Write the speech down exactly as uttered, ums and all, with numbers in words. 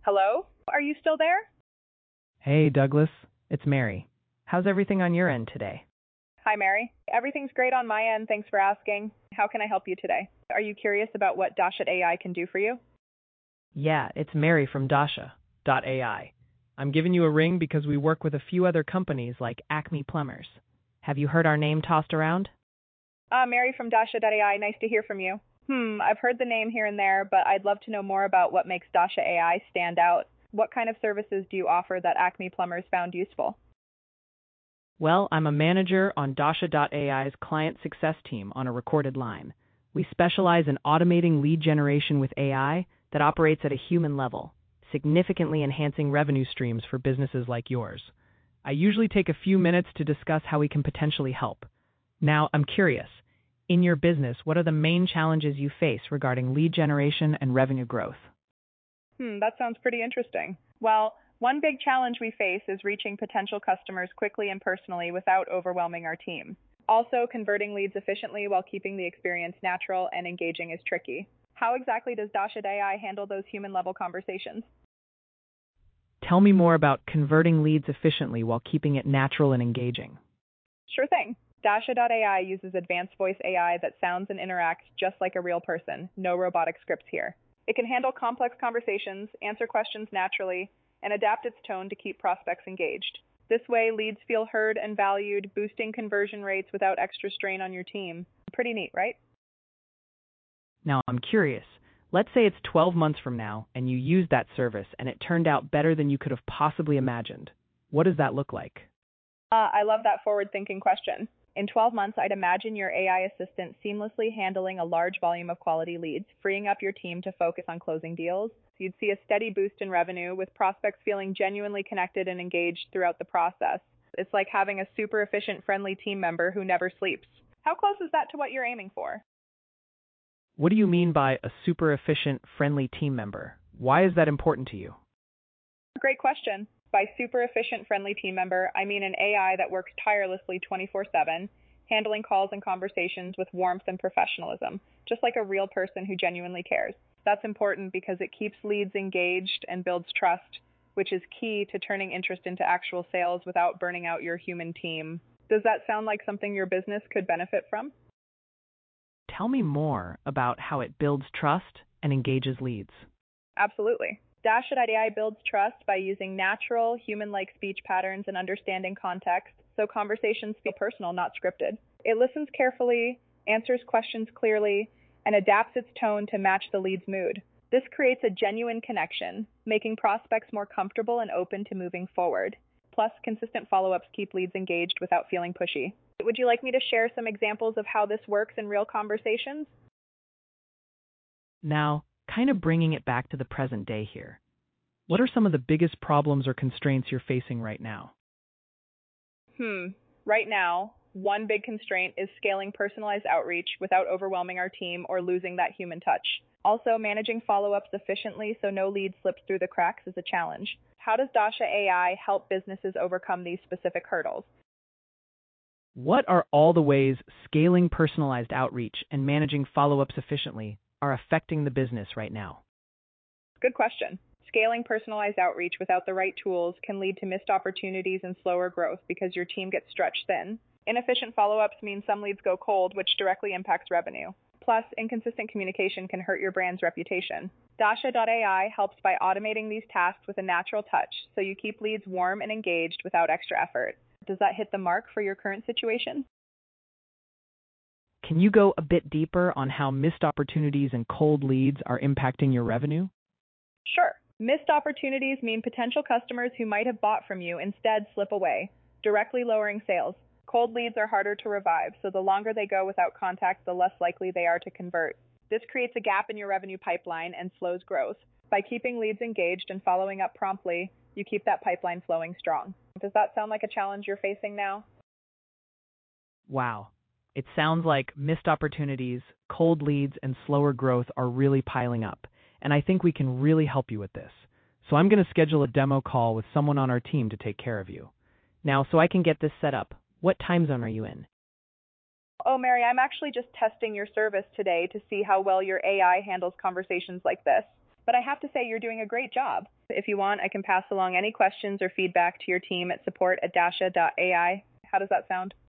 Hello? Are you still there? Hey, Douglas. It's Mary. How's everything on your end today? Hi, Mary. Everything's great on my end. Thanks for asking. How can I help you today? Are you curious about what Dasha A I can do for you? Yeah, it's Mary from Dasha dot A I. I'm giving you a ring because we work with a few other companies like Acme Plumbers. Have you heard our name tossed around? Ah, Mary from Dasha dot A I. Nice to hear from you. Hmm, I've heard the name here and there, but I'd love to know more about what makes Dasha A I stand out. What kind of services do you offer that Acme Plumbers found useful? Well, I'm a manager on Dasha dot A I's client success team on a recorded line. We specialize in automating lead generation with A I that operates at a human level, significantly enhancing revenue streams for businesses like yours. I usually take a few minutes to discuss how we can potentially help. Now, I'm curious. In your business, what are the main challenges you face regarding lead generation and revenue growth? Hmm, that sounds pretty interesting. Well, one big challenge we face is reaching potential customers quickly and personally without overwhelming our team. Also, converting leads efficiently while keeping the experience natural and engaging is tricky. How exactly does Dasha A I handle those human-level conversations? Tell me more about converting leads efficiently while keeping it natural and engaging. Sure thing. Dasha dot A I uses advanced voice A I that sounds and interacts just like a real person. No robotic scripts here. It can handle complex conversations, answer questions naturally, and adapt its tone to keep prospects engaged. This way, leads feel heard and valued, boosting conversion rates without extra strain on your team. Pretty neat, right? Now, I'm curious. Let's say it's twelve months from now and you used that service and it turned out better than you could have possibly imagined. What does that look like? Uh, I love that forward-thinking question. In twelve months, I'd imagine your A I assistant seamlessly handling a large volume of quality leads, freeing up your team to focus on closing deals. You'd see a steady boost in revenue, with prospects feeling genuinely connected and engaged throughout the process. It's like having a super efficient, friendly team member who never sleeps. How close is that to what you're aiming for? What do you mean by a super efficient, friendly team member? Why is that important to you? Great question. By super efficient, friendly team member, I mean an A I that works tirelessly twenty-four seven, handling calls and conversations with warmth and professionalism, just like a real person who genuinely cares. That's important because it keeps leads engaged and builds trust, which is key to turning interest into actual sales without burning out your human team. Does that sound like something your business could benefit from? Tell me more about how it builds trust and engages leads. Absolutely. Dasha dot A I builds trust by using natural, human-like speech patterns and understanding context, so conversations feel personal, not scripted. It listens carefully, answers questions clearly, and adapts its tone to match the lead's mood. This creates a genuine connection, making prospects more comfortable and open to moving forward. Plus, consistent follow-ups keep leads engaged without feeling pushy. Would you like me to share some examples of how this works in real conversations? Now, kind of bringing it back to the present day here. What are some of the biggest problems or constraints you're facing right now? Hmm. Right now, one big constraint is scaling personalized outreach without overwhelming our team or losing that human touch. Also, managing follow-ups efficiently so no lead slips through the cracks is a challenge. How does Dasha A I help businesses overcome these specific hurdles? What are all the ways scaling personalized outreach and managing follow-ups efficiently are affecting the business right now? Good question. Scaling personalized outreach without the right tools can lead to missed opportunities and slower growth because your team gets stretched thin. Inefficient follow-ups mean some leads go cold, which directly impacts revenue. Plus, inconsistent communication can hurt your brand's reputation. Dasha dot A I helps by automating these tasks with a natural touch, so you keep leads warm and engaged without extra effort. Does that hit the mark for your current situation? Can you go a bit deeper on how missed opportunities and cold leads are impacting your revenue? Sure. Missed opportunities mean potential customers who might have bought from you instead slip away, directly lowering sales. Cold leads are harder to revive, so the longer they go without contact, the less likely they are to convert. This creates a gap in your revenue pipeline and slows growth. By keeping leads engaged and following up promptly, you keep that pipeline flowing strong. Does that sound like a challenge you're facing now? Wow. It sounds like missed opportunities, cold leads, and slower growth are really piling up, and I think we can really help you with this. So I'm going to schedule a demo call with someone on our team to take care of you. Now, so I can get this set up, what time zone are you in? Oh, Mary, I'm actually just testing your service today to see how well your A I handles conversations like this. but I have to say you're doing a great job. If you want, I can pass along any questions or feedback to your team at support at dasha dot A I. How does that sound?